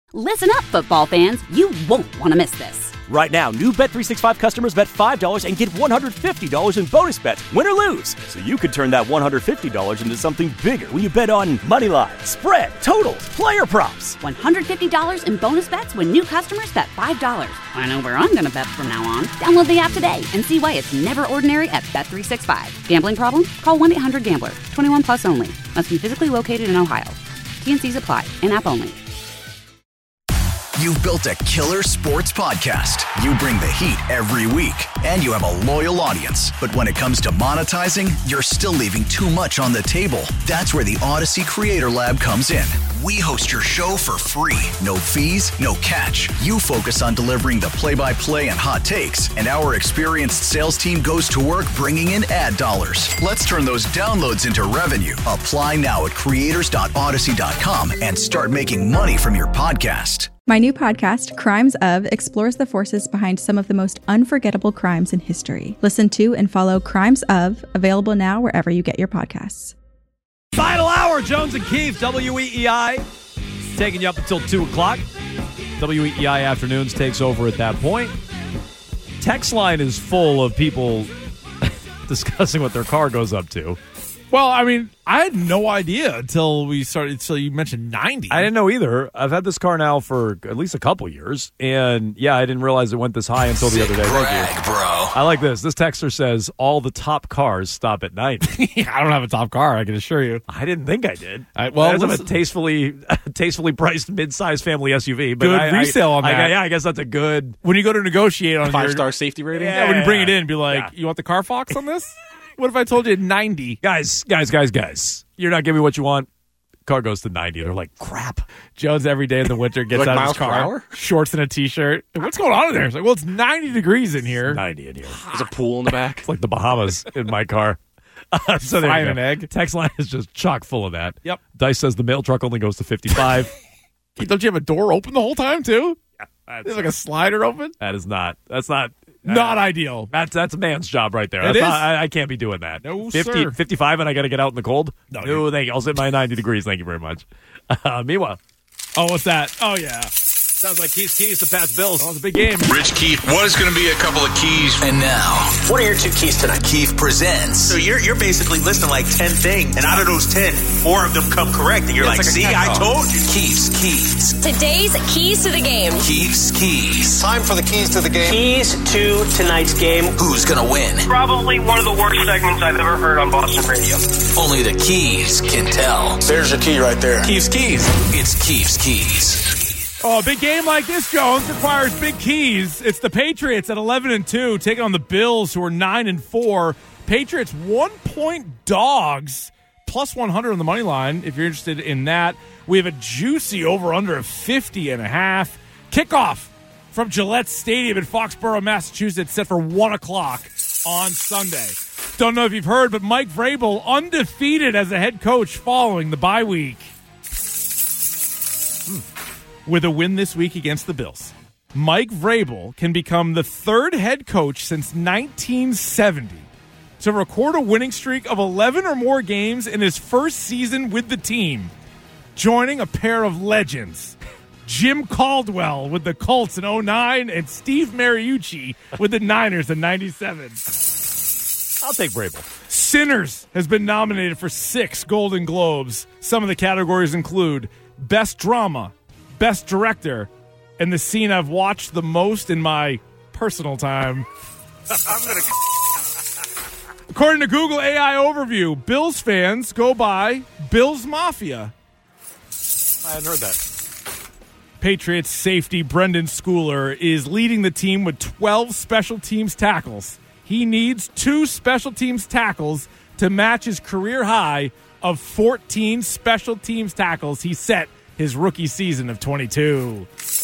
Listen up, football fans. You won't want to miss this. Right now, new Bet365 customers bet $5 and get $150 in bonus bets, win or lose. So you could turn that $150 into something bigger when you bet on money line, spread, totals, player props. $150 in bonus bets when new customers bet $5. I know where I'm going to bet from now on. Download the app today and see why it's never ordinary at Bet365. Gambling problem? Call 1-800-GAMBLER. 21 plus only. Must be physically located in Ohio. T&Cs apply. In-app only. You've built a killer sports podcast. You bring the heat every week, and you have a loyal audience. But when it comes to monetizing, you're still leaving too much on the table. That's where the Odyssey Creator Lab comes in. We host your show for free. No fees, no catch. You focus on delivering the play-by-play and hot takes, and our experienced sales team goes to work bringing in ad dollars. Let's turn those downloads into revenue. Apply now at creators.odyssey.com and start making money from your podcast. My new podcast, Crimes Of, explores the forces behind some of the most unforgettable crimes in history. Listen to and follow Crimes Of, available now wherever you get your podcasts. Final hour, Jones and Keefe, WEEI. Taking you up until 2 o'clock. WEEI Afternoons takes over at that point. Text line is full of people discussing what their car goes up to. Well, I mean, I had no idea until you mentioned 90. I didn't know either. I've had this car now for at least a couple years, and yeah, I didn't realize it went this high until the other day. Brag, bro. I like this. This texter says all the top cars stop at 90. I don't have a top car, I can assure you. I didn't think I did. I have a tastefully priced mid-size family SUV. But good resale on that. I guess that's a good. When you go to negotiate on 5-star safety rating. Yeah, when you bring it in, be like, You want the Carfax on this? What if I told you 90? Guys, you're not giving me what you want. Car goes to 90. They're like, crap. Jones every day in the winter gets out of his car, shorts and a T-shirt. What's going on in there? It's like, well, it's 90 degrees in here. 90 in here. There's a pool in the back. It's like the Bahamas in my car. So there you go. An egg. Text line is just chock full of that. Yep. Dice says the mail truck only goes to 55. Don't you have a door open the whole time, too? Yeah, there's like a slider open? That's not ideal. That's a man's job right there. I can't be doing that. No, 50, sir. 55 and I got to get out in the cold? No, thank you. I'll sit my 90 degrees. Thank you very much. Meanwhile. Oh, what's that? Oh, yeah. Sounds like Keith's keys to Pat's Bills. Oh, it's a big game. Rich Keith, what is going to be a couple of keys? And now, what are your 2 keys tonight? Keith presents. So you're basically listing like 10 things, and out of those 10, 4 of them come correct, and you're like, see, I told you. Keith's keys. Today's keys to the game. Keith's keys. Time for the keys to the game. Keys to tonight's game. Who's going to win? Probably one of the worst segments I've ever heard on Boston radio. Only the keys can tell. There's your key right there. Keith's keys. It's Keith's keys. Oh, a big game like this, Jones, requires big keys. It's the Patriots at 11-2, taking on the Bills, who are 9-4. Patriots 1-point dogs, plus 100 on the money line, if you're interested in that. We have a juicy over-under of 50.5. Kickoff from Gillette Stadium in Foxborough, Massachusetts, set for 1 o'clock on Sunday. Don't know if you've heard, but Mike Vrabel undefeated as a head coach following the bye week. With a win this week against the Bills, Mike Vrabel can become the 3rd head coach since 1970 to record a winning streak of 11 or more games in his first season with the team, joining a pair of legends, Jim Caldwell with the Colts in 2009 and Steve Mariucci with the Niners in 97. I'll take Vrabel. Sinners has been nominated for 6 Golden Globes. Some of the categories include Best Drama, Best Director, and the scene I've watched the most in my personal time. According to Google AI Overview, Bills fans go by Bills Mafia. I hadn't heard that. Patriots safety Brendan Schooler is leading the team with 12 special teams tackles. He needs 2 special teams tackles to match his career high of 14 special teams tackles he set his rookie season of 22.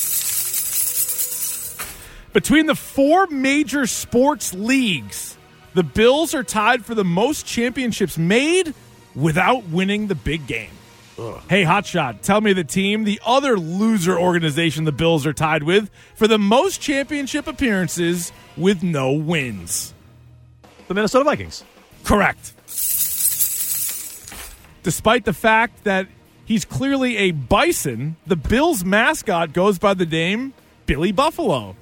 Between the 4 major sports leagues, the Bills are tied for the most championships made without winning the big game. Ugh. Hey, Hotshot, tell me the team, the other loser organization the Bills are tied with for the most championship appearances with no wins. The Minnesota Vikings. Correct. Despite the fact that He's clearly a bison. The Bills' mascot goes by the name Billy Buffalo.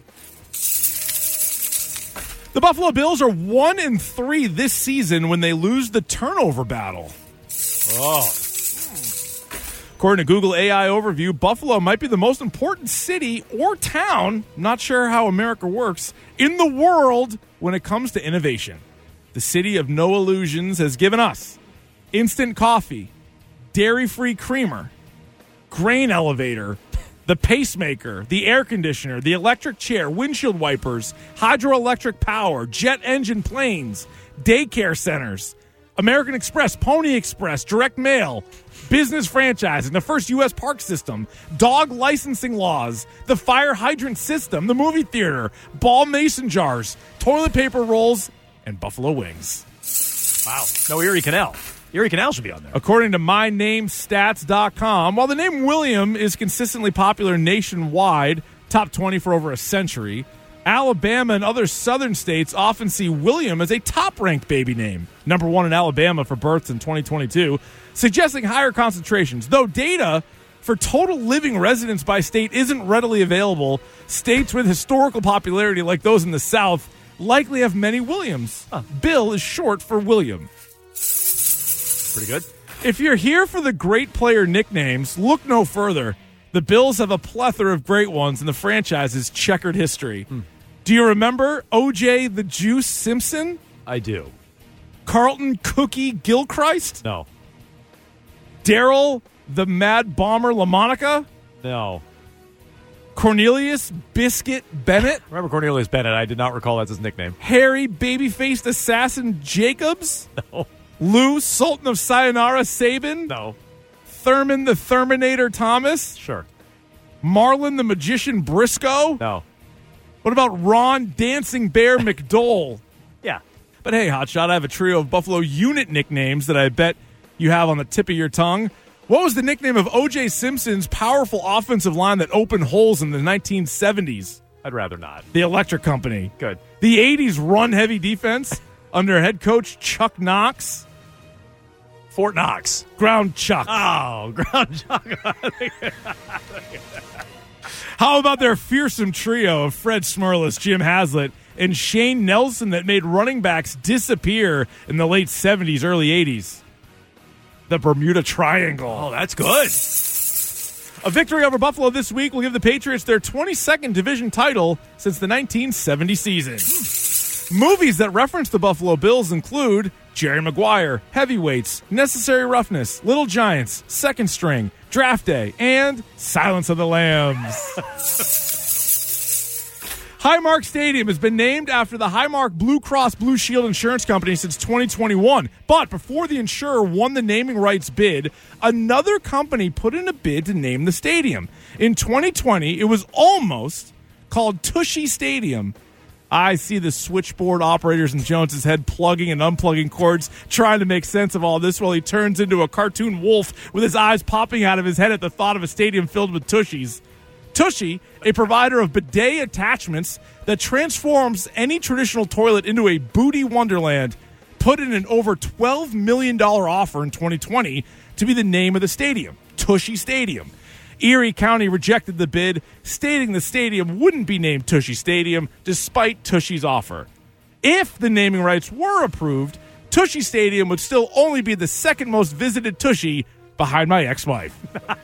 The Buffalo Bills are 1-3 this season when they lose the turnover battle. Oh. According to Google AI Overview, Buffalo might be the most important city or town, not sure how America works, in the world when it comes to innovation. The city of no illusions has given us instant coffee, dairy-free creamer, grain elevator, the pacemaker, the air conditioner, the electric chair, windshield wipers, hydroelectric power, jet engine planes, daycare centers, American Express, Pony Express, direct mail, business franchising, the first U.S. park system, dog licensing laws, the fire hydrant system, the movie theater, ball mason jars, toilet paper rolls, and buffalo wings. Wow. No Erie Canal. Erie Canal should be on there. According to MyNameStats.com, while the name William is consistently popular nationwide, top 20 for over a century, Alabama and other southern states often see William as a top-ranked baby name, number 1 in Alabama for births in 2022, suggesting higher concentrations. Though data for total living residents by state isn't readily available, states with historical popularity like those in the South likely have many Williams. Bill is short for William. Pretty good. If you're here for the great player nicknames, look no further. The Bills have a plethora of great ones in the franchise's checkered history. Do you remember O.J. the Juice Simpson? I do. Carlton Cookie Gilchrist? No. Daryl the Mad Bomber LaMonica? No. Cornelius Biscuit Bennett? Remember Cornelius Bennett? I did not recall that's his nickname. Harry Babyfaced Assassin Jacobs? No. Lou Sultan of Sayonara Sabin? No. Thurman the Terminator Thomas? Sure. Marlon the Magician Briscoe? No. What about Ron Dancing Bear McDole? Yeah. But hey, Hotshot, I have a trio of Buffalo unit nicknames that I bet you have on the tip of your tongue. What was the nickname of O.J. Simpson's powerful offensive line that opened holes in the 1970s? I'd rather not. The Electric Company. Good. The 80s run-heavy defense under head coach Chuck Knox. Fort Knox. Ground Chuck. Oh, Ground Chuck. How about their fearsome trio of Fred Smerlas, Jim Haslett, and Shane Nelson that made running backs disappear in the late 70s, early 80s? The Bermuda Triangle. Oh, that's good. A victory over Buffalo this week will give the Patriots their 22nd division title since the 1970 season. Movies that reference the Buffalo Bills include Jerry Maguire, Heavyweights, Necessary Roughness, Little Giants, Second String, Draft Day, and Silence of the Lambs. Highmark Stadium has been named after the Highmark Blue Cross Blue Shield Insurance Company since 2021. But before the insurer won the naming rights bid, another company put in a bid to name the stadium. In 2020, it was almost called Tushy Stadium. I see the switchboard operators in Jones's head plugging and unplugging cords, trying to make sense of all this while he turns into a cartoon wolf with his eyes popping out of his head at the thought of a stadium filled with Tushies. Tushy, a provider of bidet attachments that transforms any traditional toilet into a booty wonderland, put in an over $12 million offer in 2020 to be the name of the stadium, Tushy Stadium. Erie County rejected the bid, stating the stadium wouldn't be named Tushy Stadium despite Tushy's offer. If the naming rights were approved, Tushy Stadium would still only be the second most visited Tushy behind my ex-wife.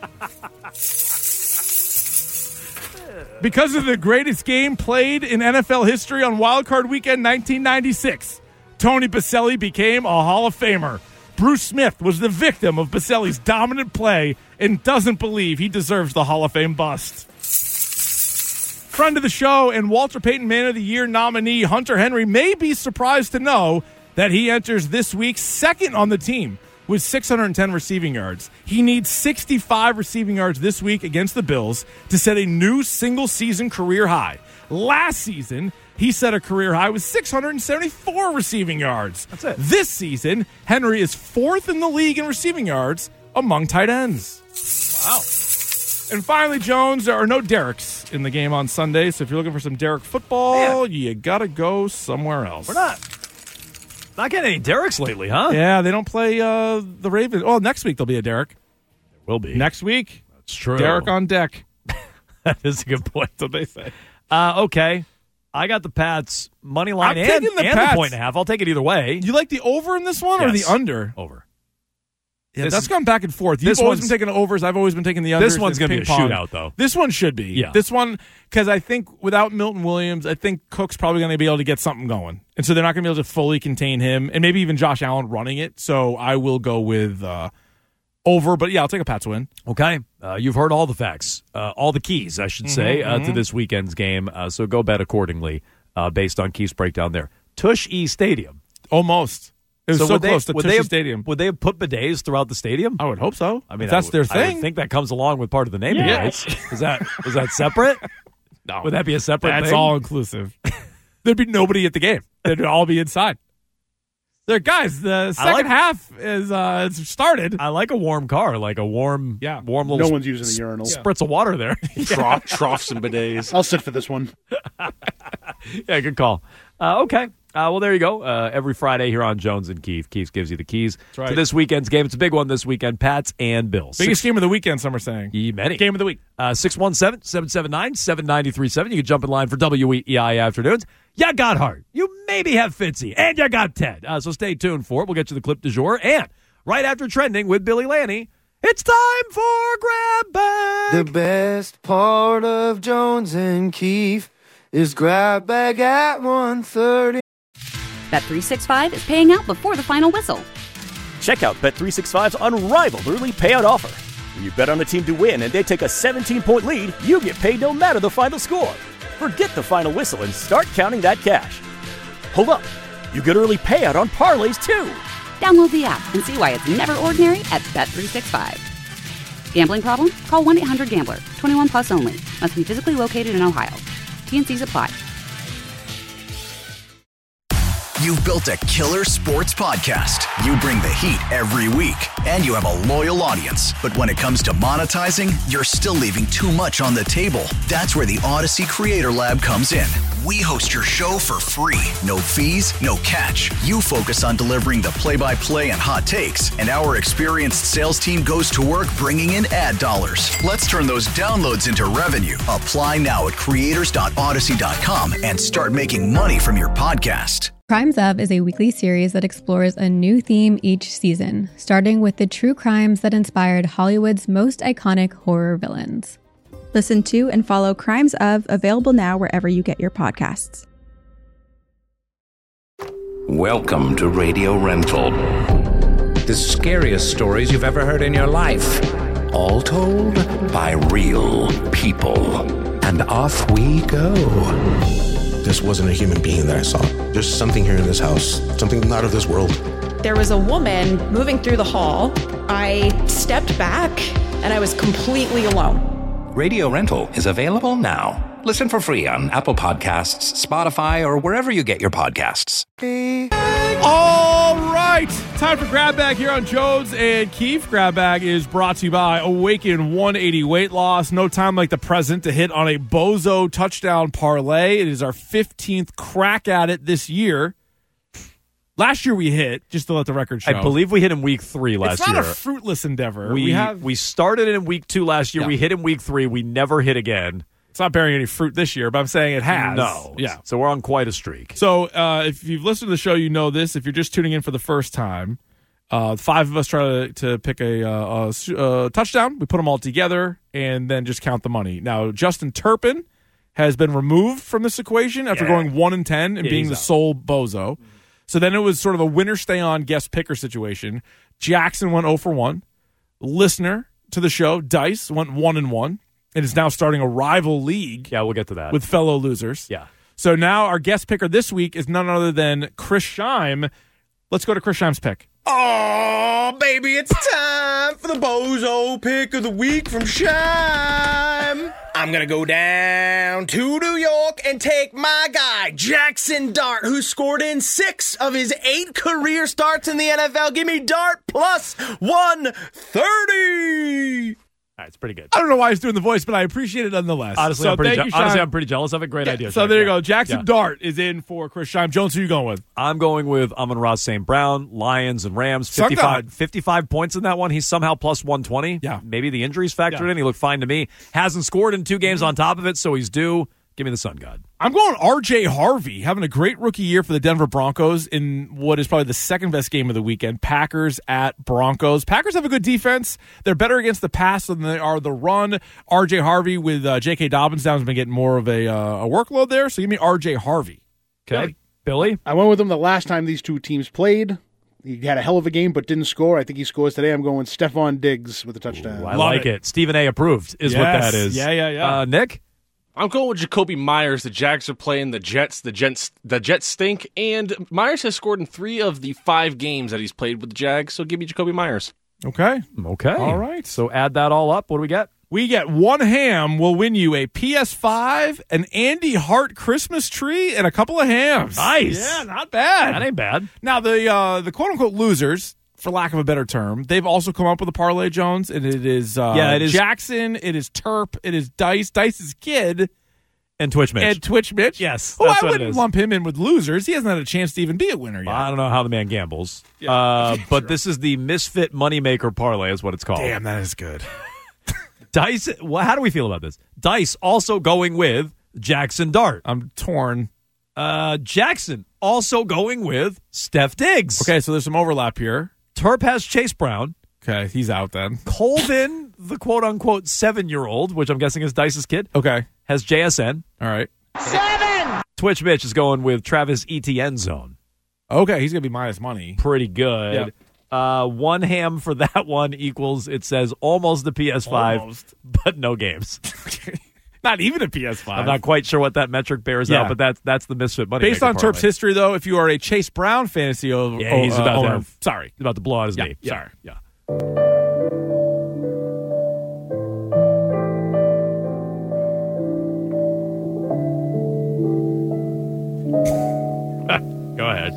Because of the greatest game played in NFL history on Wild Card Weekend 1996, Tony Baselli became a Hall of Famer. Bruce Smith was the victim of Baselli's dominant play and doesn't believe he deserves the Hall of Fame bust. Friend of the show and Walter Payton Man of the Year nominee Hunter Henry may be surprised to know that he enters this week second on the team with 610 receiving yards. He needs 65 receiving yards this week against the Bills to set a new single-season career high. Last season, he set a career high with 674 receiving yards. That's it. This season, Henry is fourth in the league in receiving yards among tight ends. Wow. And finally, Jones, there are no Derricks in the game on Sunday, so if you're looking for some Derrick football, you got to go somewhere else. We're not getting any Derricks lately, huh? Yeah, they don't play the Ravens. Well, next week there'll be a Derrick. Will be. Next week, That's true. Derek on deck. That is a good point. That's what they say. Okay. I got the Pats money line I'm and taking the the Pats. 1.5. I'll take it either way. You like the over in this one or the Yes. under? Over. Yeah, that's gone back and forth. You've always been taking the overs. I've always been taking the unders. This one's going to be a shootout, though. This one should be. Yeah. This one, because I think without Milton Williams, I think Cook's probably going to be able to get something going. And so they're not going to be able to fully contain him, and maybe even Josh Allen running it. So I will go with over. But, yeah, I'll take a Pats win. Okay. You've heard all the facts, all the keys, I should say, to this weekend's game. So go bet accordingly based on Keith's breakdown there. Tush-E Stadium. Almost. It was so close to Tush-E Stadium. Would they have put bidets throughout the stadium? I would hope so. I mean, that's their I thing. would think that comes along with part of the naming rights. Was that separate? No. Would that be a separate That's thing? all inclusive. There'd be nobody at the game. They'd all be inside. There, guys, the second half is started. I like a warm car, like a warm little. No one's using the urinal. Spritz of water there. Troughs and bidets. I'll sit for this one. Yeah, good call. Okay. Well, there you go. Every Friday here on Jones and Keefe. Keefe gives you the keys to this weekend's game. It's a big one this weekend. Pats and Bills. Biggest game of the weekend, some are saying. Many. Game of the week. 617-779-7937. You can jump in line for WEEI Afternoons. You got Hart. You maybe have Fitzy. And you got Ted. So stay tuned for it. We'll get you the clip du jour. And right after Trending with Billy Lanny, it's time for Grab Bag. The best part of Jones and Keefe is Grab Bag at 1:30. Bet365 is paying out before the final whistle. Check out Bet365's unrivaled early payout offer. When you bet on a team to win and they take a 17-point lead, you get paid no matter the final score. Forget the final whistle and start counting that cash. Hold up. You get early payout on parlays, too. Download the app and see why it's never ordinary at Bet365. Gambling problem? Call 1-800-GAMBLER. 21 plus only. Must be physically located in Ohio. T&Cs apply. You've built a killer sports podcast. You bring the heat every week, and you have a loyal audience. But when it comes to monetizing, you're still leaving too much on the table. That's where the Odyssey Creator Lab comes in. We host your show for free. No fees, no catch. You focus on delivering the play-by-play and hot takes, and our experienced sales team goes to work bringing in ad dollars. Let's turn those downloads into revenue. Apply now at creators.odyssey.com and start making money from your podcast. Crimes Of is a weekly series that explores a new theme each season, starting with the true crimes that inspired Hollywood's most iconic horror villains. Listen to and follow Crimes Of, available now wherever you get your podcasts. Welcome to Radio Rental. The scariest stories you've ever heard in your life. All told by real people. And off we go. This wasn't a human being that I saw. There's something here in this house, something not of this world. There was a woman moving through the hall. I stepped back and I was completely alone. Radio Rental is available now. Listen for free on Apple Podcasts, Spotify, or wherever you get your podcasts. All right. Time for Grab Bag here on Jones and Keefe. Grab Bag is brought to you by Awaken 180 Weight Loss. No time like the present to hit on a Bozo touchdown parlay. It is our 15th crack at it this year. Last year we hit, just to let the record show. I believe we hit in week 3 last year. It's not a fruitless endeavor. We started in week 2 last year. Yeah. We hit in week 3. We never hit again. It's not bearing any fruit this year, but I'm saying it has. No. Yeah. So we're on quite a streak. So if you've listened to the show, you know this. If you're just tuning in for the first time, 5 of us try to pick a touchdown. We put them all together and then just count the money. Now, Justin Turpin has been removed from this equation after going 1-10 and being the sole bozo. So then it was sort of a winner stay on guest picker situation. Jackson went 0 for 1. Listener to the show, Dice, went 1-1. And is now starting a rival league. Yeah, we'll get to that. With fellow losers. Yeah. So now our guest picker this week is none other than Chris Scheim. Let's go to Chris Scheim's pick. Oh, baby, it's time for the Bozo pick of the week from Scheim. I'm going to go down to New York and take my guy, Jackson Dart, who scored in 6 of his 8 career starts in the NFL. Give me Dart plus 130. It's pretty good. I don't know why he's doing the voice, but I appreciate it nonetheless. Honestly, I'm pretty jealous of it. Great idea. So there you go. Jackson Dart is in for Chris Scheim. Jones, who are you going with? I'm going with Amon-Ra St. Brown, Lions and Rams. 55 points in that one. He's somehow plus 120. Yeah. Maybe the injuries factored in. He looked fine to me. Hasn't scored in 2 games on top of it, so he's due. Give me the Sun God. I'm going R.J. Harvey, having a great rookie year for the Denver Broncos in what is probably the second best game of the weekend. Packers at Broncos. Packers have a good defense. They're better against the pass than they are the run. R.J. Harvey with J.K. Dobbins down has been getting more of a workload there, so give me R.J. Harvey. Okay. Billy? I went with him the last time these two teams played. He had a hell of a game but didn't score. I think he scores today. I'm going Stephon Diggs with a touchdown. Ooh, I like it. Stephen A. approved is what that is. Yeah. Nick? I'm going with Jacoby Myers. The Jags are playing the Jets. The Jets stink, and Myers has scored in 3 of the 5 games that he's played with the Jags, so give me Jacoby Myers. Okay. All right. So add that all up. What do we get? We get one ham will win you a PS5, an Andy Hart Christmas tree, and a couple of hams. Nice. Yeah, not bad. That ain't bad. Now, the quote-unquote losers, for lack of a better term, they've also come up with a parlay, Jones, and it is Jackson, it is Terp, it is Dice's kid. And Twitch Mitch. Yes. That's I wouldn't lump him in with losers. He hasn't had a chance to even be a winner yet. I don't know how the man gambles. But this is the Misfit Moneymaker Parlay is what it's called. Damn, that is good. Dice, how do we feel about this? Dice also going with Jackson Dart. I'm torn. Jackson also going with Steph Diggs. Okay, so there's some overlap here. Terp has Chase Brown. Okay, he's out then. Colvin, the quote-unquote 7-year-old, which I'm guessing is Dice's kid. Okay. Has JSN. All right. 7! Twitch Mitch is going with Travis Etienne Zone. Okay, he's going to be minus money. Pretty good. Yep. One ham for that one equals, it says, almost the PS5, but no games. Not even a PS5. I'm not quite sure what that metric bears out, but that's the Misfit Money. Based on Terp's history, though, if you are a Chase Brown fantasy owner, he's about he's about to blow out his knee. Sorry. Yeah. Go ahead.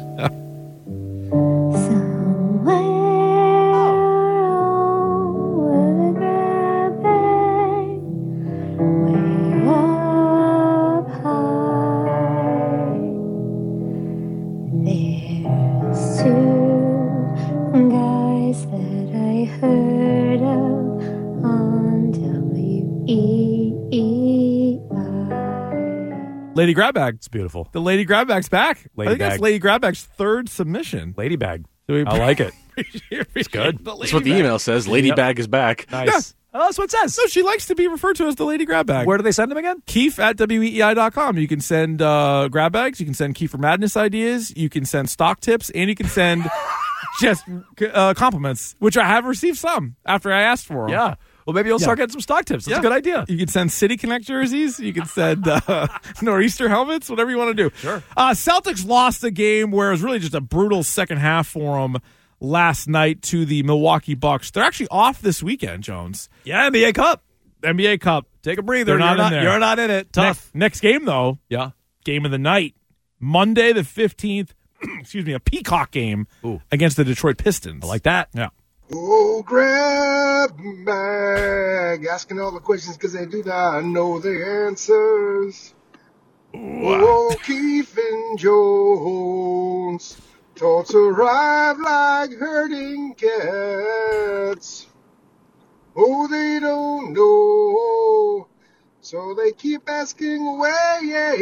Lady Grabbag. It's beautiful. The Lady Grabbag's back. Lady I think Bag. that's Lady Grabbag's 3rd submission. Lady Bag. I like it. It's good. That's what the email says. Lady Bag is back. Nice. Yeah. Oh, that's what it says. So she likes to be referred to as the Lady Grabbag. Where do they send them again? Keefe at WEEI.com. You can send grab bags. You can send Kiefer Madness ideas. You can send stock tips. And you can send just compliments, which I have received some after I asked for them. Yeah. Well, maybe you'll start getting some stock tips. That's a good idea. You can send City Connect jerseys. You can send Nor'easter helmets, whatever you want to do. Sure. Celtics lost a game where it was really just a brutal second half for them last night to the Milwaukee Bucks. They're actually off this weekend, Jones. Yeah, NBA Cup. Take a breather. You're not in it. Tough. Next game, though. Yeah. Game of the night. Monday the 15th. Excuse me, a Peacock game against the Detroit Pistons. I like that. Yeah. Oh, grab bag, asking all the questions because they do not know the answers. Oh, Keefe and Jones, thoughts arrive like herding cats. Oh, they don't know, so they keep asking away.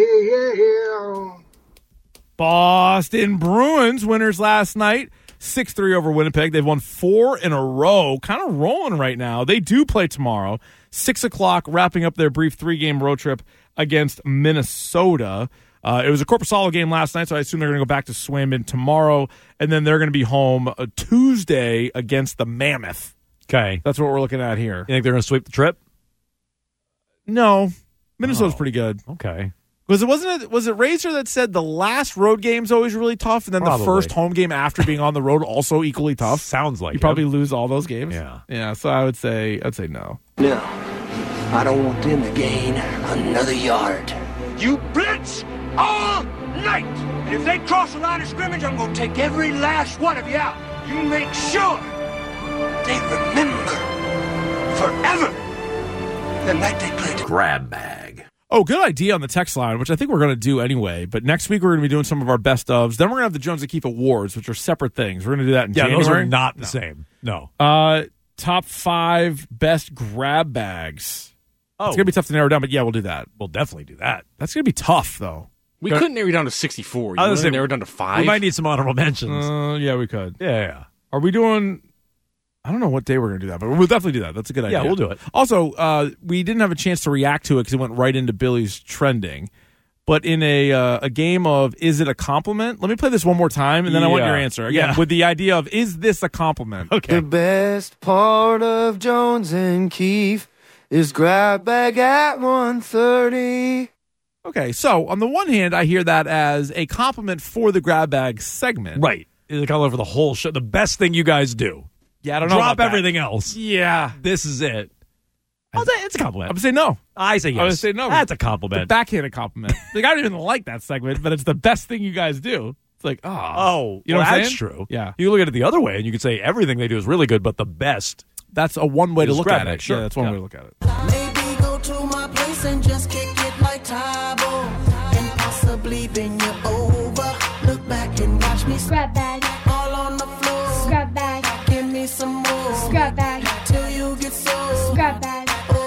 Boston Bruins winners last night. 6-3 over Winnipeg. They've won 4 in a row. Kind of rolling right now. They do play tomorrow. 6 o'clock, wrapping up their brief 3-game road trip against Minnesota. It was a Corpusalo game last night, so I assume they're going to go back to swim in tomorrow, and then they're going to be home Tuesday against the Mammoth. Okay. That's what we're looking at here. You think they're going to sweep the trip? No. Minnesota's pretty good. Okay. Was it Razor that said the last road game's always really tough, and then the first home game after being on the road also equally tough? Sounds like you probably lose all those games. Yeah. So I'd say no. No, I don't want them to gain another yard. You blitz all night, and if they cross the line of scrimmage, I'm gonna take every last one of you out. You make sure they remember forever. the night they played. Grab bag. Oh, good idea on the text line, which I think we're going to do anyway. But next week we're going to be doing some of our best ofs. Then we're going to have the Jones and Keefe Awards, which are separate things. We're going to do that in January. Those are not the same. No. Top 5 best grab bags. Oh. It's going to be tough to narrow down, but yeah, we'll do that. We'll definitely do that. That's going to be tough, though. We couldn't narrow down to 64. You I was want to narrow down to 5? We might need some honorable mentions. Yeah, we could. Yeah. Are we doing... I don't know what day we're going to do that, but we'll definitely do that. That's a good idea. Yeah, we'll do it. Also, we didn't have a chance to react to it because it went right into Billy's trending. But in a game of Is It a Compliment? Let me play this one more time, and then I want your answer. Again, with the idea of, is this a compliment? Okay. The best part of Jones and Keefe is grab bag at 1:30. Okay, so on the one hand, I hear that as a compliment for the grab bag segment. Right. It's all over the whole show. The best thing you guys do. Yeah, I don't know. Drop everything else. Yeah. This is it. I'll say it's a compliment. I'm going to say no. I say yes. I'm going to say no. That's a compliment. The backhanded compliment. Like, I don't even like that segment, but it's the best thing you guys do. It's like, you know what I'm that's saying? true. Yeah. You look at it the other way, and you could say everything they do is really good, but the best. That's a one way to look at grab it. Sure. Yeah, that's one way to look at it. Maybe go to my place and just kick it like Tybo, and possibly bend you over. Look back and watch me Scrap bag. all on the floor. Scrap bag. Give me some more. Scrap bag. Till you get so. Scrap bag.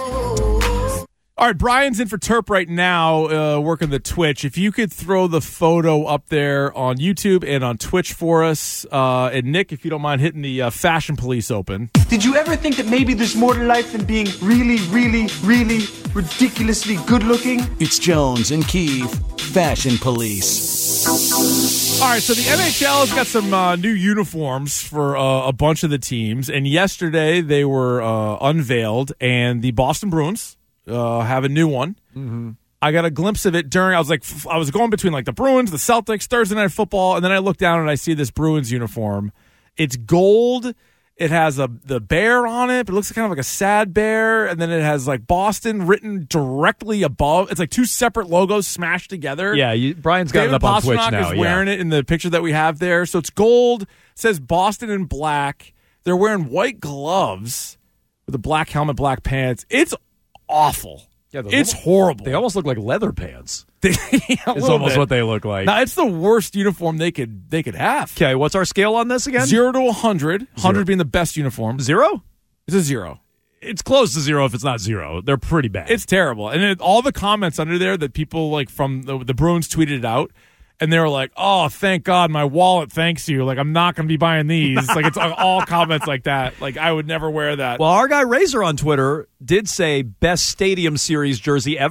All right, Brian's in for Terp right now, working the Twitch. If you could throw the photo up there on YouTube and on Twitch for us. And Nick, if you don't mind hitting the Fashion Police open. Did you ever think that maybe there's more to life than being really, really, really ridiculously good looking? It's Jones and Keefe, Fashion Police. All right, so the NHL has got some new uniforms for a bunch of the teams. And yesterday they were unveiled, and the Boston Bruins have a new one. Mm-hmm. I got a glimpse of it I was going between like the Bruins, the Celtics, Thursday Night Football, and then I look down and I see this Bruins uniform. It's gold. It has the bear on it, but it looks kind of like a sad bear, and then it has like Boston written directly above. It's like two separate logos smashed together. Yeah, Brian's got it up on Twitch now. David Pastrnak is wearing it in the picture that we have there. So it's gold. It says Boston in black. They're wearing white gloves with a black helmet, black pants. It's awful. Yeah, it's horrible. They almost look like leather pants. It's almost what they look like. Now, it's the worst uniform they could have. Okay, what's our scale on this again? 0 to 100. 100 being the best uniform. 0? It's a 0. It's close to 0 if it's not 0. They're pretty bad. It's terrible. And all the comments under there that people like from the Bruins tweeted it out, and they were like, "Oh, thank God, my wallet thanks you. Like, I'm not going to be buying these." Like, it's all comments like that. Like, I would never wear that. Well, our guy Razor on Twitter did say best Stadium Series jersey ever? ?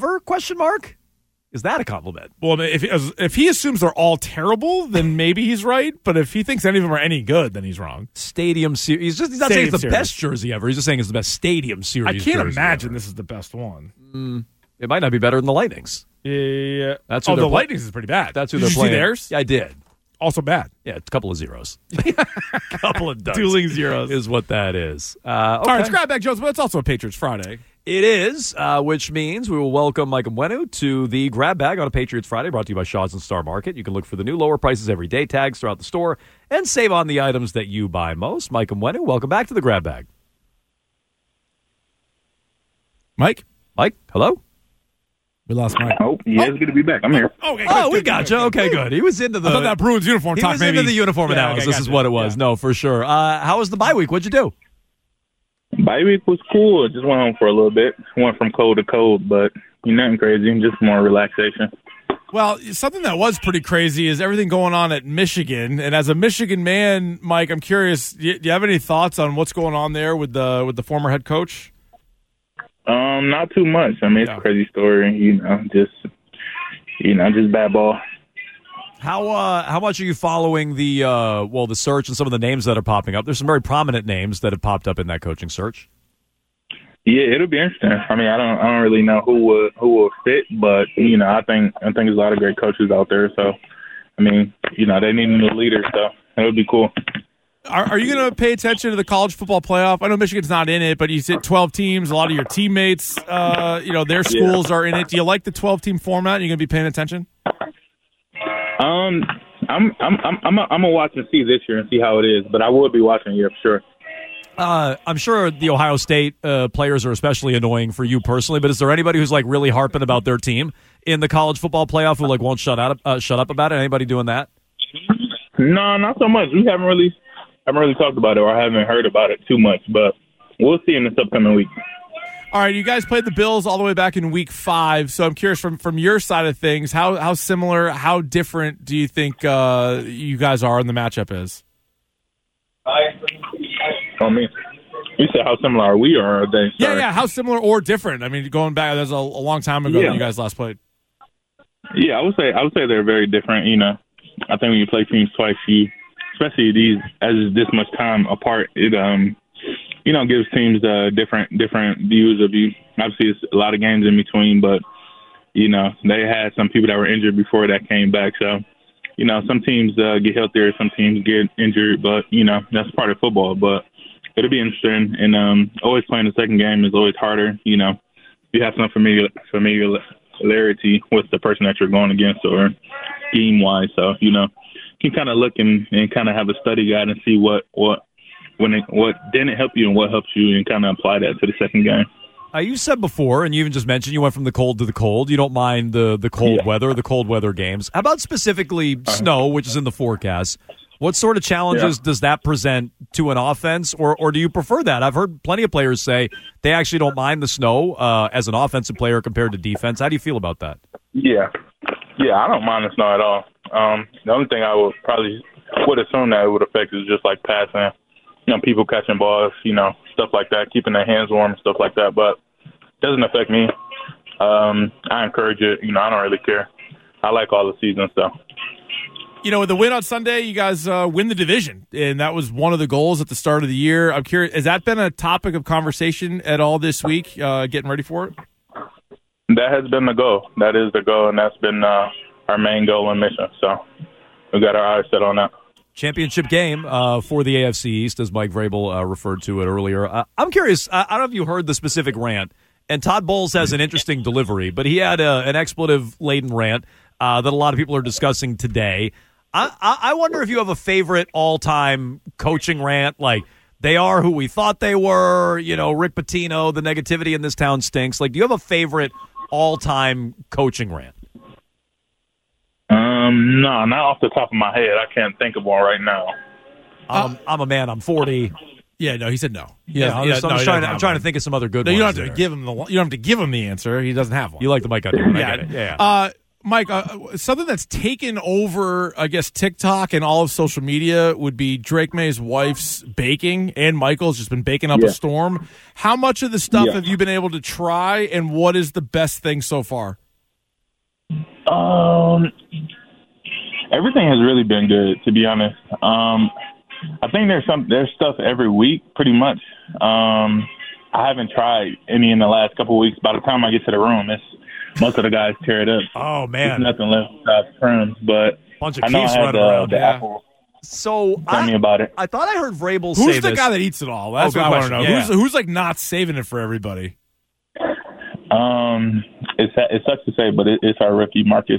Is that a compliment? Well, if he assumes they're all terrible, then maybe he's right. But if he thinks any of them are any good, then he's wrong. Stadium Series. He's not saying it's the best jersey ever. He's just saying it's the best Stadium Series. I can't imagine this is the best one. It might not be better than the Lightnings. Yeah. That's who the playing. Lightnings is pretty bad. That's who Did they're you playing. See theirs? Yeah, I did. Also bad. Yeah, a couple of zeros. Couple of ducks. Dueling zeros is what that is. Okay. All right, it's Grab Bag Jones, but it's also a Patriots Friday. It is, which means we will welcome Mike Mwenu to the Grab Bag on a Patriots Friday, brought to you by Shaw's and Star Market. You can look for the new lower prices every day, tags throughout the store, and save on the items that you buy most. Mike Mwenu, welcome back to the Grab Bag. Mike, hello? We lost Mike. Oh, yeah, it's good to be back. I'm here. Okay, we got you. Okay, good. He was into the... I thought that Bruins uniform talk maybe. He was into the uniform analysis. This is what it was. Yeah. No, for sure. How was the bye week? What'd you do? Bye week was cool. Just went home for a little bit. Went from cold to cold, but nothing crazy. Just more relaxation. Well, something that was pretty crazy is everything going on at Michigan. And as a Michigan man, Mike, I'm curious, do you have any thoughts on what's going on there with the former head coach? Not too much. I mean, it's a crazy story. Just bad ball. How much are you following the search and some of the names that are popping up? There's some very prominent names that have popped up in that coaching search. Yeah, it'll be interesting. I mean, I don't really know who will fit, but I think there's a lot of great coaches out there. So, I mean, they need a new leader, so it'll be cool. Are you going to pay attention to the college football playoff? I know Michigan's not in it, but you said 12 teams. A lot of your teammates, their schools are in it. Do you like the 12-team format? Are you going to be paying attention? I'm gonna watch and see this year and see how it is, but I will be watching here for sure. I'm sure the Ohio State players are especially annoying for you personally, but is there anybody who's like really harping about their team in the college football playoff who like won't shut up about it? Anybody doing that? No, not so much. We haven't really talked about it, or I haven't heard about it too much, but we'll see in this upcoming week. All right, you guys played the Bills all the way back in Week 5, so I'm curious from your side of things, how similar, how different do you think you guys are and the matchup is? Me. You said how similar are we, or are they? Sorry. Yeah, how similar or different? I mean, going back, that's a long time ago that you guys last played. Yeah, I would say they're very different. You know, I think when you play teams twice, especially these as this much time apart, it gives teams different views of you. Obviously, it's a lot of games in between, but they had some people that were injured before that came back. So, some teams get healthier, some teams get injured, but that's part of football. But it'll be interesting, and always playing the second game is always harder. You have some familiarity with the person that you're going against, or scheme wise. So you can kind of look and kind of have a study guide and see what didn't help you and what helps you, and kind of apply that to the second game. You said before, and you even just mentioned you went from the cold to the cold. You don't mind the cold weather, the cold weather games. How about specifically snow, which is in the forecast? What sort of challenges does that present to an offense, or do you prefer that? I've heard plenty of players say they actually don't mind the snow as an offensive player compared to defense. How do you feel about that? Yeah, I don't mind the snow at all. The only thing I would assume that it would affect is just like passing. People catching balls, stuff like that, keeping their hands warm, stuff like that. But it doesn't affect me. I encourage it. I don't really care. I like all the season stuff. With the win on Sunday, you guys win the division, and that was one of the goals at the start of the year. I'm curious, has that been a topic of conversation at all this week, getting ready for it? That has been the goal. That is the goal, and that's been our main goal and mission. So we got our eyes set on that. Championship game for the AFC East, as Mike Vrabel referred to it earlier. I'm curious, I don't know if you heard the specific rant, and Todd Bowles has an interesting delivery, but he had an expletive-laden rant that a lot of people are discussing today. I wonder if you have a favorite all-time coaching rant, like they are who we thought they were, Rick Pitino, the negativity in this town stinks. Like, do you have a favorite all-time coaching rant? No, not off the top of my head. I can't think of one right now. I'm a man. I'm 40. Yeah, no, he said no. I'm trying to think of some other good ones. You don't have to give him you don't have to give him the answer. He doesn't have one. You like the Mike out there. Yeah. Mike, something that's taken over, I guess, TikTok and all of social media would be Drake May's wife's baking. Ann Michaels just been baking up a storm. How much of the stuff have you been able to try, and what is the best thing so far? Everything has really been good, to be honest. I think there's stuff every week, pretty much. I haven't tried any in the last couple of weeks. By the time I get to the room, most of the guys tear it up. Oh man, there's nothing left besides crumbs. But bunch of I know keys I had running around. the apple. So tell me about it. I thought I heard Vrabel say this. Who's the guy that eats it all? That's what I want to know. Yeah. Who's like not saving it for everybody? It sucks to say, but it's our rookie Marcus.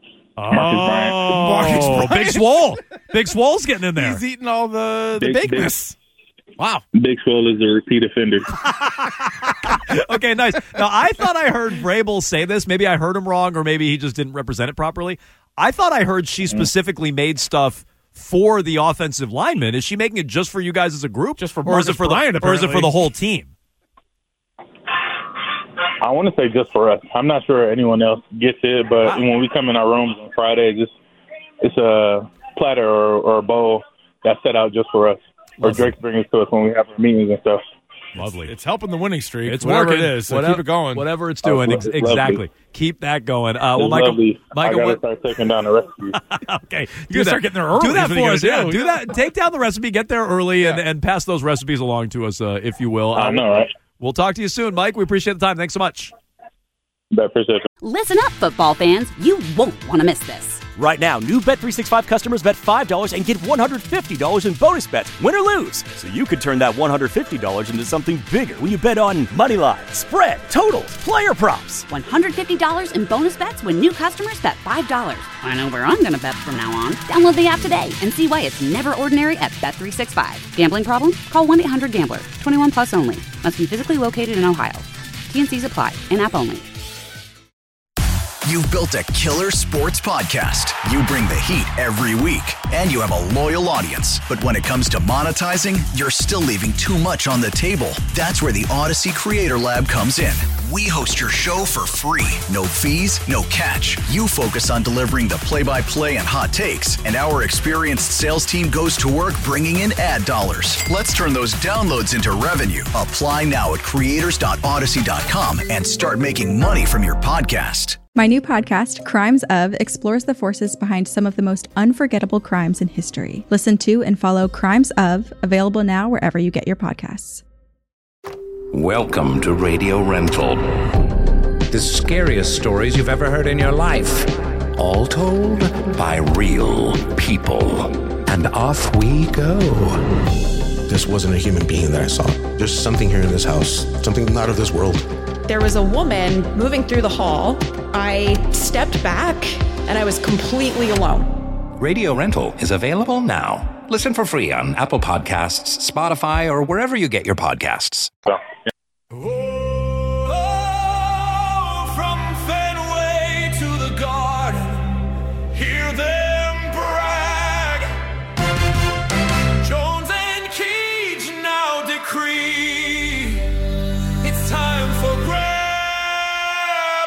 Marcus Bryant. Big Swole. Big Swole's getting in there. He's eating all the bakeness. Wow. Big Swole is a repeat offender. Okay, nice. Now, I thought I heard Vrabel say this. Maybe I heard him wrong, or maybe he just didn't represent it properly. I thought I heard she specifically made stuff for the offensive linemen. Is she making it just for you guys as a group? Just for Marcus Bryant, or is it for the whole team? I want to say just for us. I'm not sure anyone else gets it, but when we come in our rooms on Friday, it's a platter or a bowl that's set out just for us. Or Drake brings it to us when we have our meetings and stuff. Lovely. It's helping the winning streak. It's whatever working. It is. So keep it going. Whatever it's doing. It's exactly. lovely. Keep that going. Michael, I got to start taking down the recipe. Okay. You start getting there early. Do that for us. Do that. Take down the recipe. Get there early and pass those recipes along to us, if you will. I know, right? We'll talk to you soon, Mike. We appreciate the time. Thanks so much. Appreciate it. Listen up, football fans. You won't want to miss this. Right now, new Bet365 customers bet $5 and get $150 in bonus bets, win or lose. So you could turn that $150 into something bigger when you bet on money line, spread, totals, player props. $150 in bonus bets when new customers bet $5. I know where I'm going to bet from now on. Download the app today and see why it's never ordinary at Bet365. Gambling problem? Call 1-800-GAMBLER. 21 plus only. Must be physically located in Ohio. T&Cs apply. In-app only. You've built a killer sports podcast. You bring the heat every week, and you have a loyal audience. But when it comes to monetizing, you're still leaving too much on the table. That's where the Odyssey Creator Lab comes in. We host your show for free. No fees, no catch. You focus on delivering the play-by-play and hot takes, and our experienced sales team goes to work bringing in ad dollars. Let's turn those downloads into revenue. Apply now at creators.odyssey.com and start making money from your podcast. My new podcast, Crimes Of, explores the forces behind some of the most unforgettable crimes in history. Listen to and follow Crimes Of, available now wherever you get your podcasts. Welcome to Radio Rental. The scariest stories you've ever heard in your life. All told by real people. And off we go. This wasn't a human being that I saw. There's something here in this house, something not of this world. There was a woman moving through the hall. I stepped back and I was completely alone. Radio Rental is available now. Listen for free on Apple Podcasts, Spotify, or wherever you get your podcasts. From Fenway to the Garden, hear them brag. Jones and Cage now decree it's time for grab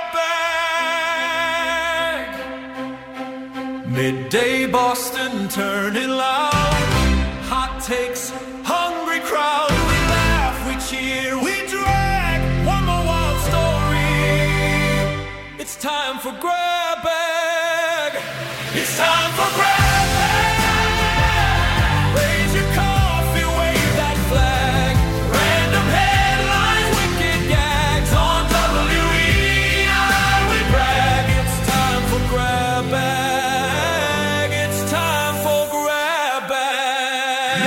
bag. Midday Boston turning loud. Hot takes, hungry crowd. We laugh, we cheer, we drag. One more wild story. It's time for grab bag. It's time for grab bag. Raise your coffee, wave that flag. Random headlines, wicked gags on WEI. We brag. It's time for grab bag. It's time for grab bag.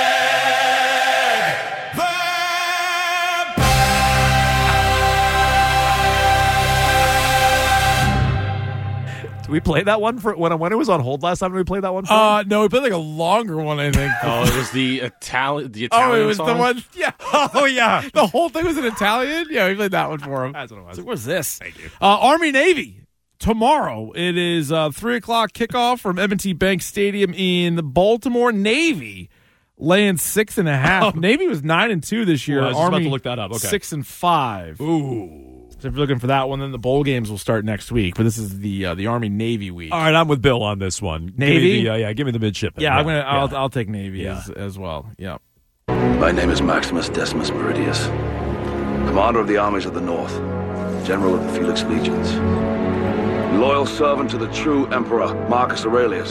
Did we play that one for when it was on hold last time? Did we play that one for? No, we played like a longer one, I think. Oh, it was the Italian. Oh, it was song? the one. Yeah. Oh, yeah. The whole thing was in Italian. Yeah, we played that one for him. That's what it was. So what's this? Thank you. Army Navy tomorrow. It is 3:00 kickoff from M&T Bank Stadium in the Baltimore. Navy laying 6.5. Navy was 9-2 this year. Well, I was just Army about to look that up. Okay. 6-5. Ooh. So if you're looking for that one, then the bowl games will start next week. But this is the Army Navy week. All right, I'm with Bill on this one. Navy? Give me the midshipman. Yeah, I'll take Navy as well. Yeah. My name is Maximus Decimus Meridius, commander of the armies of the North, general of the Felix Legions, loyal servant to the true emperor Marcus Aurelius,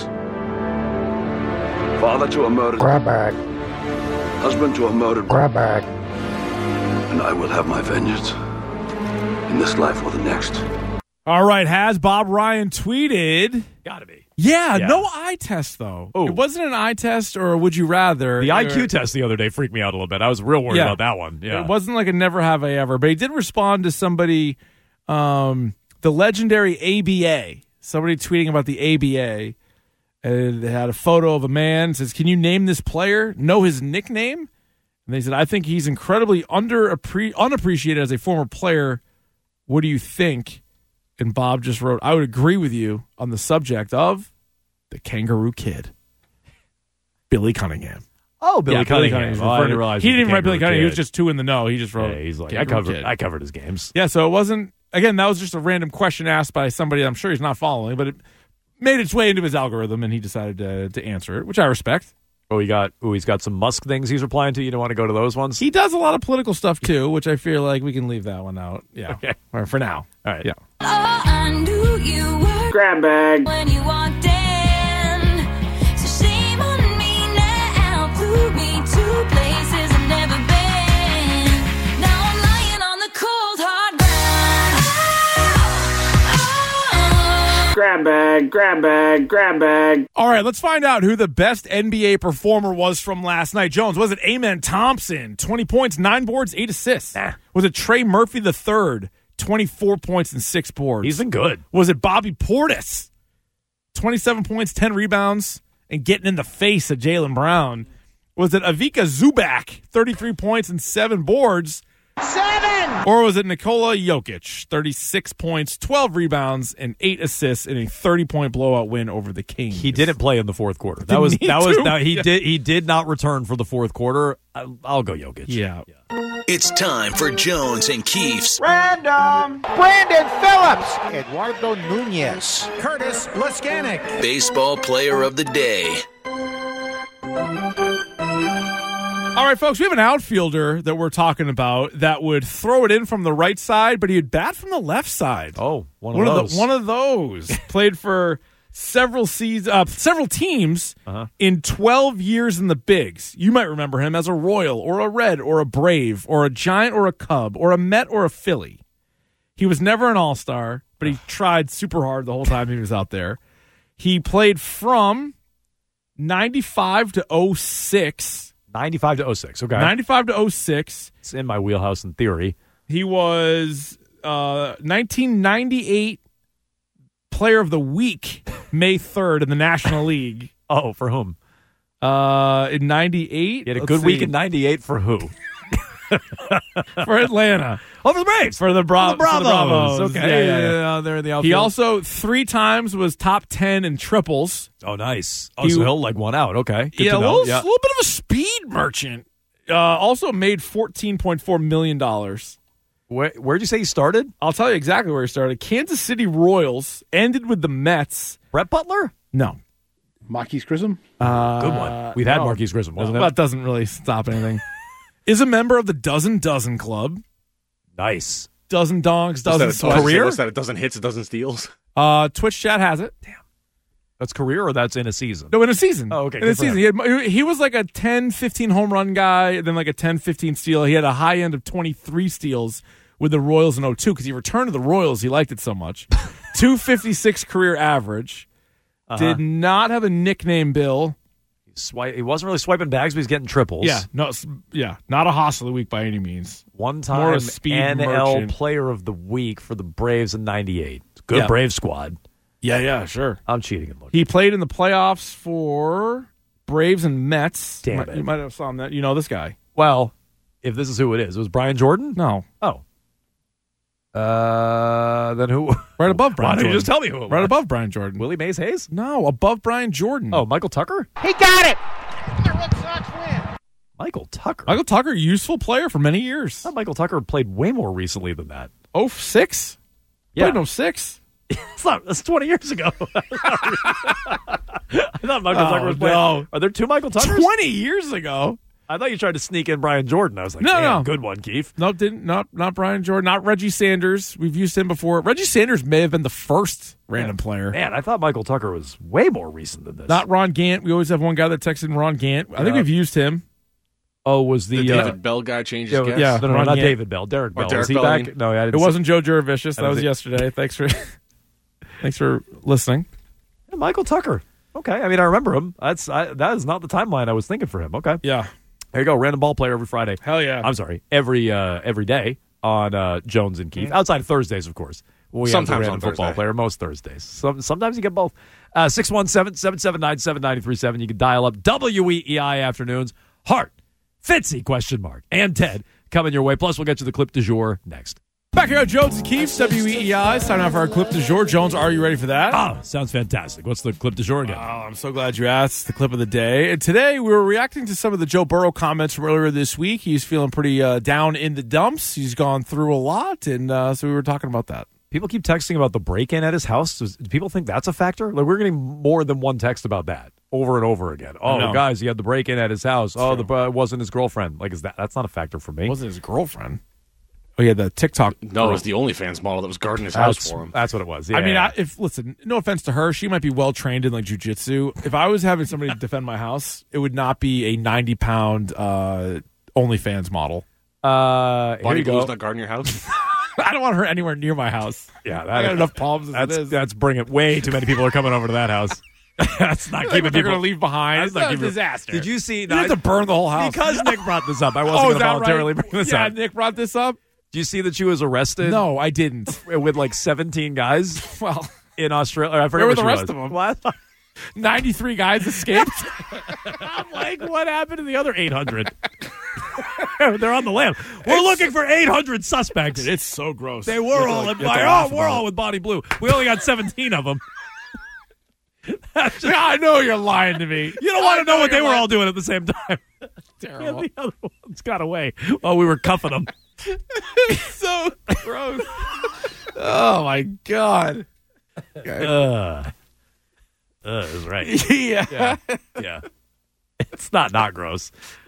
father to a murdered, Grab bag. husband to a murdered, Grab bag. and I will have my vengeance in this life or the next. All right, has Bob Ryan tweeted? Gotta be. Yeah, no eye test, though. Ooh. It wasn't an eye test, or would you rather? The IQ test the other day freaked me out a little bit. I was real worried about that one. Yeah. It wasn't like a never have I ever, but he did respond to somebody, the legendary ABA, somebody tweeting about the ABA, and they had a photo of a man, says, can you name this player? Know his nickname? And they said, I think he's incredibly unappreciated as a former player. What do you think? And Bob just wrote, I would agree with you on the subject of the Kangaroo Kid. Billy Cunningham. Oh, Billy Cunningham. Oh, I didn't realize he didn't write Billy Cunningham. Kid. He was just 2 in the know. He just wrote. Yeah, he's like, Kangaroo I Kid. covered his games. Yeah, so it wasn't. Again, that was just a random question asked by somebody I'm sure he's not following, but it made its way into his algorithm, and he decided to answer it, which I respect. Oh, he's got some Musk things he's replying to. You don't want to go to those ones? He does a lot of political stuff too, which I feel like we can leave that one out. Yeah, okay. Or for now. All right. Yeah. Oh, I knew you were Grab bag. when you walked in. So shame on me now. Flew me to places I've never been. Now I'm lying on the cold hard ground. Grab bag, grab bag, grab bag. All right, let's find out who the best NBA performer was from last night. Jones, was it Amen Thompson? 20 points, 9 boards, 8 assists. Was it Trey Murphy III? 24 points and 6 boards. He's been good. Was it Bobby Portis? 27 points, 10 rebounds, and getting in the face of Jaylen Brown. Was it Ivica Zubac? 33 points and 7 boards. 7! Or was it Nikola Jokic? 36 points, 12 rebounds, and 8 assists in a 30-point blowout win over the Kings. He didn't play in the fourth quarter. He did not return for the fourth quarter. I'll go Jokic. Yeah. It's time for Jones and Keefe's Random. Brandon Phillips. Eduardo Nunez. Curtis Laskanik. Baseball Player of the Day. All right, folks, we have an outfielder that we're talking about that would throw it in from the right side, but he'd bat from the left side. Oh, one of those. One of those. Played for several teams in 12 years in the bigs. You might remember him as a Royal or a Red or a Brave or a Giant or a Cub or a Met or a Philly. He was never an all-star, but he tried super hard the whole time he was out there. He played from 95 to 06. 95 to 06, okay. 95 to 06. It's in my wheelhouse in theory. He was 1998 Player of the Week, May 3rd in the National League. Oh, for whom? In 98. He had a good week in 98 for who? For Atlanta. Oh, for the Braves. For the Bravos. Okay. Yeah. They're in the outfield. He also 3 times was top 10 in triples. Oh, nice. Oh, so he'll like one out. Okay. Good Yeah, to a know. little bit of a speed merchant. Also made $14.4 million. Where'd you say he started? I'll tell you exactly where he started. Kansas City Royals, ended with the Mets. Brett Butler? No. Marquise Grissom? Good one. We've had Marquise Grissom, wasn't it? That doesn't really stop anything. Is a member of the Dozen Club. Nice. Dozen dongs, dozen career? What's that? A dozen hits, a dozen steals? Twitch chat has it. Damn. That's career or that's in a season? No, in a season. Oh, okay. In a season. He was like a 10, 15 home run guy, then like a 10, 15 steal. He had a high end of 23 steals with the Royals in 02 because he returned to the Royals. He liked it so much. 256 career average. Did not have a nickname, Bill. He wasn't really swiping bags, but he's getting triples. Not a hostile week by any means. One time More a speed NL merchant. Player of the Week for the Braves in 98. Good Braves squad. Yeah, sure. I'm cheating and looking. He played in the playoffs for Braves and Mets. Damn it. You might have saw him that. You know this guy. Well, if this is who it is, it was Brian Jordan? No. Oh. Then who? Right above Brian Why don't Jordan. you just tell me who it was? Right above Brian Jordan. Willie Mays Hayes? No, above Brian Jordan. Oh, Michael Tucker? He got it! The Red Sox win. Michael Tucker? Michael Tucker, useful player for many years. I thought Michael Tucker played way more recently than that. 06? Yeah. Played in 06? That's 20 years ago. I thought Michael Tucker was playing. No. Are there 2 Michael Tuckers? 20 years ago. I thought you tried to sneak in Brian Jordan. I was like, No. good one, Keith. No, didn't. Not Brian Jordan. Not Reggie Sanders. We've used him before. Reggie Sanders may have been the first random player. Man, I thought Michael Tucker was way more recent than this. Not Ron Gant. We always have one guy that texts in Ron Gant. I think we've used him. Oh, was the David Bell guy change his guess? Yeah, no, Ron not Gant. David Bell. Derek Bell. Derek Was he Bell, back? I mean. No, I didn't. It wasn't Joe Juravicious. That was yesterday. Thanks for listening. Yeah, Michael Tucker. Okay, I mean I remember him. That is not the timeline I was thinking for him. Okay, Yeah. there you go. Random ball player every Friday. Hell yeah. I'm sorry, every day on Jones and Keith. Outside of Thursdays, of course. We have the Sometimes random on football Thursday. player. Most Thursdays. Sometimes you get both. 617-779-7937. You can dial up WEEI afternoons. Hart, Fitzy, ? And Ted coming your way. Plus, we'll get you the clip du jour next. Back here at Jones and Keefe, WEEI. It's time now for our clip du jour. Jones, are you ready for that? Ah, sounds fantastic. What's the clip du jour again? Oh, I'm so glad you asked. The clip of the day. And today we were reacting to some of the Joe Burrow comments from earlier this week. He's feeling pretty down in the dumps. He's gone through a lot, and so we were talking about that. People keep texting about the break-in at his house. Do people think that's a factor? Like, we're getting more than one text about that over and over again. Oh, guys, he had the break-in at his house. It wasn't his girlfriend. Like, that's not a factor for me. It wasn't his girlfriend. Oh, yeah, the TikTok. No, it was the OnlyFans model that was guarding his house for him. That's what it was. Yeah, I mean, listen, no offense to her, she might be well trained in like jujitsu. If I was having somebody defend my house, it would not be a 90-pound OnlyFans model. Here you go. Not guarding your house. I don't want her anywhere near my house. Yeah, I got enough problems as it is. That's bringing way too many people are coming over to that house. That's not keeping they're people. going to leave behind. It's That's not a keeping- disaster. Did you see? You have to burn the whole house. Because Nick brought this up. I wasn't is going to that voluntarily right? bring this yeah, up. Nick brought this up. Do you see that she was arrested? No, I didn't. With like 17 guys Well, in Australia. I forget where were what the she rest was. of them? What? 93 guys escaped. I'm like, what happened to the other 800? They're on the lam. We're looking for 800 suspects. Dude, it's so gross. They were all in we're all with Bonnie Blue. We only got 17 of them. I know you're lying to me. You don't want to know what they were all doing at the same time. Terrible. And the other ones got away while we were cuffing them. So gross. Oh, my God. Is right. Yeah. Yeah. It's not gross.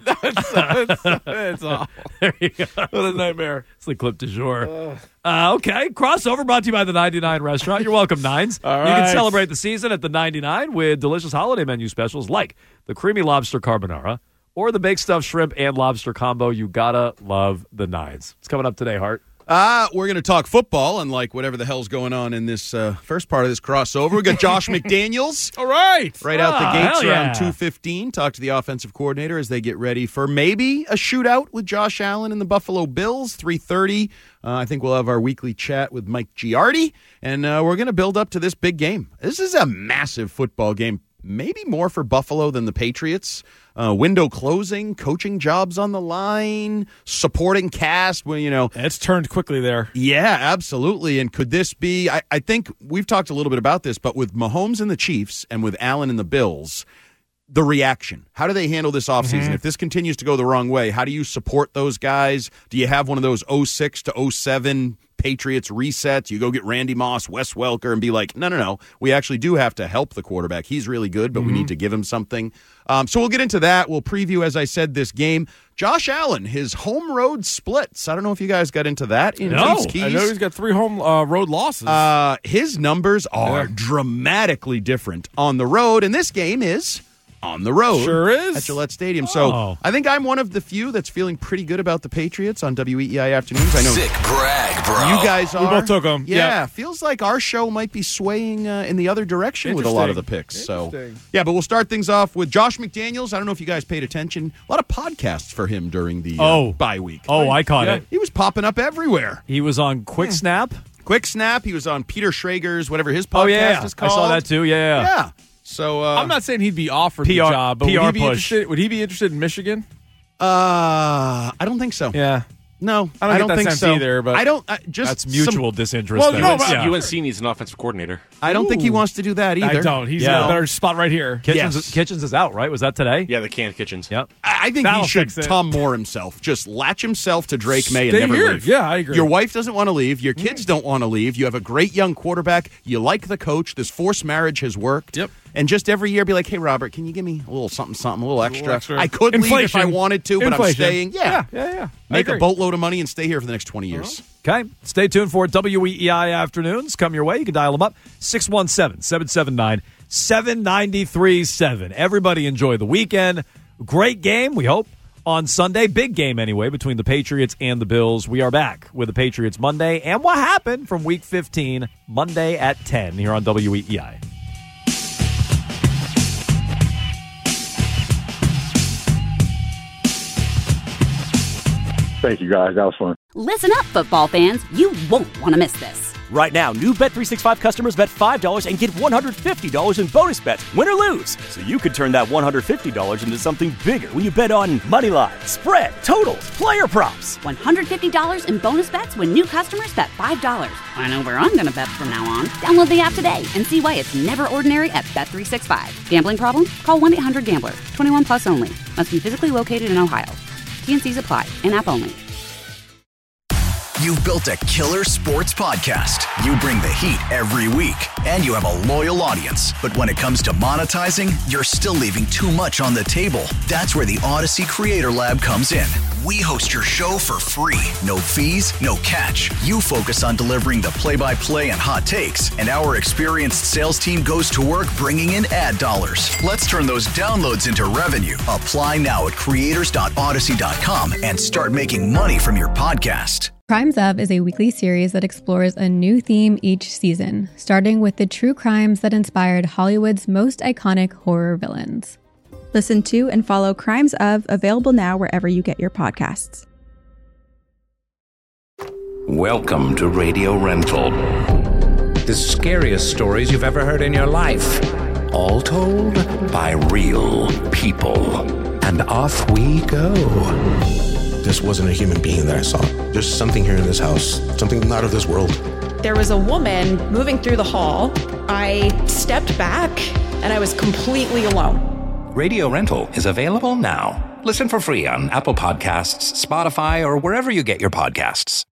It's awful. There you go. What a nightmare. It's the clip du jour. Okay. Crossover brought to you by the 99 Restaurant. You're welcome, Nines. All You can right. celebrate the season at the 99 with delicious holiday menu specials like the creamy lobster carbonara or the baked stuffed shrimp and lobster combo. You gotta love the Nines. It's coming up today, Hart. We're going to talk football, unlike whatever the hell's going on in this first part of this crossover. We got Josh McDaniels. All right. Right out the gates hell around yeah. 2:15. Talk to the offensive coordinator as they get ready for maybe a shootout with Josh Allen and the Buffalo Bills. 3:30. I think we'll have our weekly chat with Mike Giardi, and we're going to build up to this big game. This is a massive football game. Maybe more for Buffalo than the Patriots. Window closing, coaching jobs on the line, supporting cast. Well, It's turned quickly there. Yeah, absolutely. And could this be? I think we've talked a little bit about this, but with Mahomes and the Chiefs and with Allen and the Bills, the reaction. How do they handle this offseason? If this continues to go the wrong way, how do you support those guys? Do you have one of those 06 to 07 Patriots resets? You go get Randy Moss, Wes Welker, and be like, no. We actually do have to help the quarterback. He's really good, but we need to give him something. So we'll get into that. We'll preview, as I said, this game. Josh Allen, his home road splits. I don't know if you guys got into that. No, I know he's got 3 home road losses. His numbers are dramatically different on the road, and this game is on the road. Sure is. At Gillette Stadium. So I think I'm one of the few that's feeling pretty good about the Patriots on WEEI Afternoons. I know Sick brag, bro. you guys are. We both took them. Yeah, feels like our show might be swaying in the other direction with a lot of the picks. So, yeah, but we'll start things off with Josh McDaniels. I don't know if you guys paid attention. A lot of podcasts for him during the bye week. Oh, I caught it. He was popping up everywhere. He was on Quick Snap. Quick Snap. He was on Peter Schrager's, whatever his podcast is called. I saw that too. Yeah. Yeah. So I'm not saying he'd be offered the job, but would he be interested in Michigan? I don't think so. Yeah. No, I don't get that think sense so either. But I don't. Just That's mutual disinterest. Well, then. no, but- UNC needs an offensive coordinator. I don't think he wants to do that either. I don't. He's got a better spot right here. Kitchens is out, right? Was that today? Yeah, the canned Kitchens. Yep. I think That'll he should fix it. Tom Moore himself. Just latch himself to Drake May and Stay never here. leave. Yeah, I agree. Your wife doesn't want to leave. Your kids don't want to leave. You have a great young quarterback. You like the coach. This forced marriage has worked. Yep. And just every year be like, hey, Robert, can you give me a little something, a little extra? extra. I could leave if Inflation. I wanted to, but I'm Inflation. staying. Yeah. I Make a agree. boatload of money and stay here for the next 20 years. Okay. Stay tuned for WEEI Afternoons. Come your way. You can dial them up. 617-779-7937. Everybody enjoy the weekend. Great game, we hope, on Sunday. Big game, anyway, between the Patriots and the Bills. We are back with the Patriots Monday and what happened from Week 15, Monday at 10 here on WEEI. Thank you, guys. That was fun. Listen up, football fans. You won't want to miss this. Right now, new Bet365 customers bet $5 and get $150 in bonus bets, win or lose. So you could turn that $150 into something bigger when you bet on money line, spread, totals, player props. $150 in bonus bets when new customers bet $5. I know where I'm going to bet from now on. Download the app today and see why it's never ordinary at Bet365. Gambling problem? Call 1-800-GAMBLER. 21 plus only. Must be physically located in Ohio. T&Cs apply. In-app only. You've built a killer sports podcast. You bring the heat every week, and you have a loyal audience. But when it comes to monetizing, you're still leaving too much on the table. That's where the Odyssey Creator Lab comes in. We host your show for free. No fees, no catch. You focus on delivering the play-by-play and hot takes, and our experienced sales team goes to work bringing in ad dollars. Let's turn those downloads into revenue. Apply now at creators.odyssey.com and start making money from your podcast. Crimes Of is a weekly series that explores a new theme each season, starting with the true crimes that inspired Hollywood's most iconic horror villains. Listen to and follow Crimes Of, available now wherever you get your podcasts. Welcome to Radio Rental. The scariest stories you've ever heard in your life. All told by real people. And off we go. This wasn't a human being that I saw. There's something here in this house, something not of this world. There was a woman moving through the hall. I stepped back and I was completely alone. Radio Rental is available now. Listen for free on Apple Podcasts, Spotify, or wherever you get your podcasts.